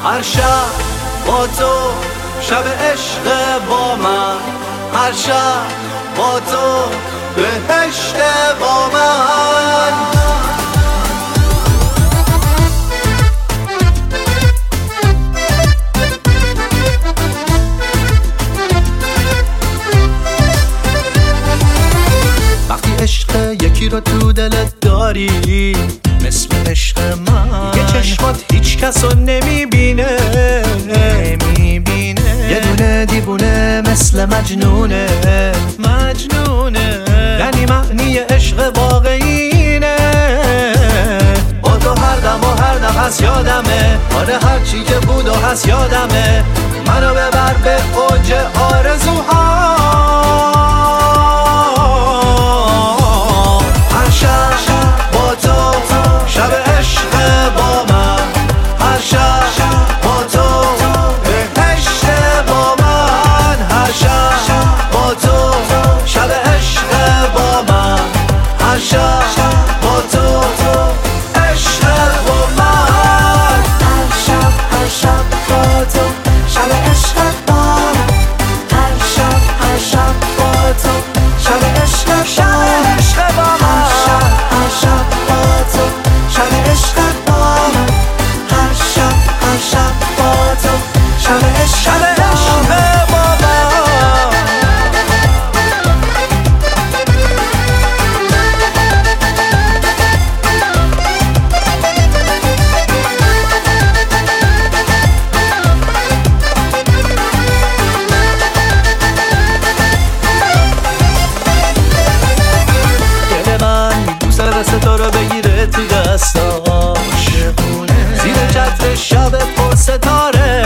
هر شب با تو شب عشق با من، هر شب با تو بهشت با من. وقتی عشق یکی رو تو دلت داری مثل عشق من، یه چشمات هیچ کس رو نمیبینه، یه دونه دیوونه مثل مجنونه، یعنی معنی عشق واقعینه. با تو هر دم و هر نفس یادمه، آره هر چی که بود و هست یادمه. منو ببر به اوج آرزوها، هر شب با تو شب عشق با من، هر شب با تو بهشت با من، هر شب با تو شب عشق با من، هر شب با تو عشق با من، هر شب با تو شب عشق با من، هر شب با تو شب عشق با من، هر شب با تو شب عشق با من، هر شب با تو شب عشق با من. تو رو بگیره تو دستاش، زیر چتر شب پر ستاره،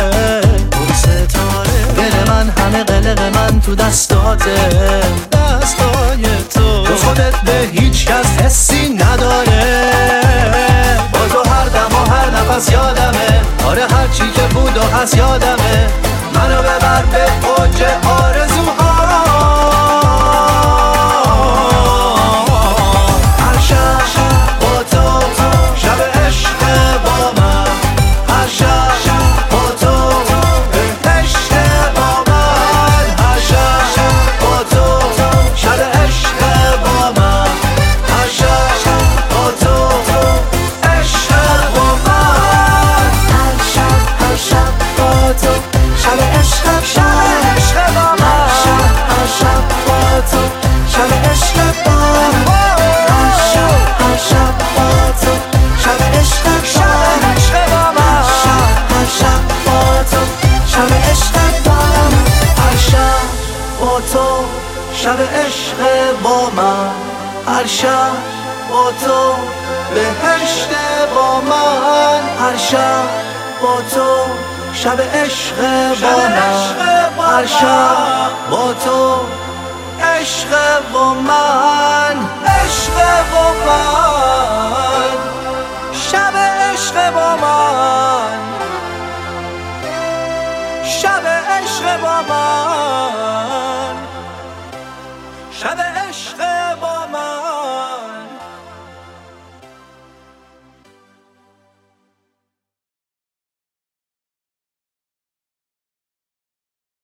دل من همه قلق من تو دستاته، دستای تو خودت به هیچ کس حسی نداره. با تو هر دم و هر نفس یادمه، آره هر چی که بود و هست یادمه. منو ببر به اوج آرزوها، شب عشق با من، هر شب با تو بهشت با من، هر شب با تو شب عشق با من، هر شب با تو عشق با من، عشق با من.